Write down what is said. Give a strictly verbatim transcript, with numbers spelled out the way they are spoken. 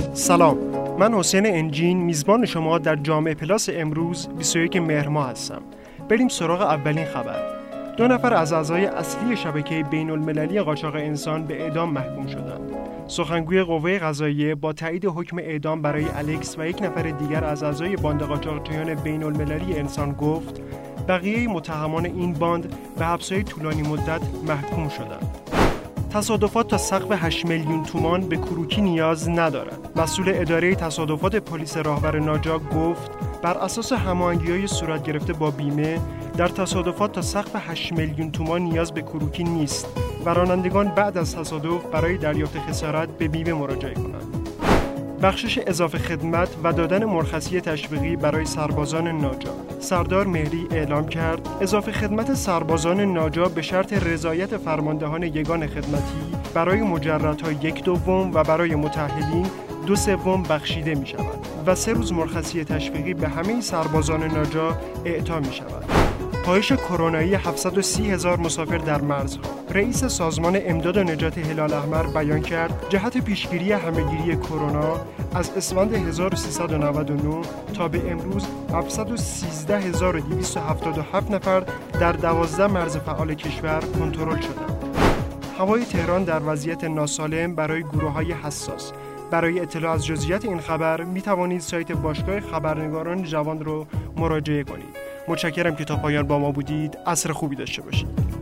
سلام، من حسین انجین میزبان شما در جامعه پلاس امروز بیست و یکم مهر ماه هستم. بریم سراغ اولین خبر. دو نفر از اعضای اصلی شبکه بین المللی قاچاق انسان به اعدام محکوم شدند. سخنگوی قوه قضاییه با تایید حکم اعدام برای الکس و یک نفر دیگر از اعضای باند قاچاقچیان بین المللی انسان گفت بقیه متهمان این باند به حبس‌های طولانی مدت محکوم شدند. تصادفات تا سقف هشت میلیون تومان به کروکی نیاز ندارد. مسئول اداره تصادفات پلیس راهور ناجا گفت بر اساس هماهنگی‌های صورت گرفته با بیمه در تصادفات تا سقف هشت میلیون تومان نیاز به کروکی نیست و رانندگان بعد از تصادف برای دریافت خسارت به بیمه مراجعه کنند. بخشش اضافه خدمت و دادن مرخصی تشویقی برای سربازان ناجا. سردار مهری اعلام کرد اضافه خدمت سربازان ناجا به شرط رضایت فرماندهان یگان خدمتی برای مجردها یک دوم و برای متأهلین دو سوم بخشیده می شود و سه روز مرخصی تشویقی به همه سربازان ناجا اعطا می شود. کاهش کرونایی هفتصد و سی هزار مسافر در مرزها. رئیس سازمان امداد و نجات هلال احمر بیان کرد جهت پیشگیری همهگیری کرونا از اسفند هزار و سیصد و نود و نه تا به امروز هفتصد و سیزده هزار و دویست و هفتاد و هفت نفر در دوازده مرز فعال کشور کنترل شدند. هوای تهران در وضعیت ناسالم برای گروه‌های حساس. برای اطلاع از جزئیات این خبر می توانید سایت باشگاه خبرنگاران جوان رو مراجعه کنید. متشکرم که تا پایان با ما بودید. عصر خوبی داشته باشید.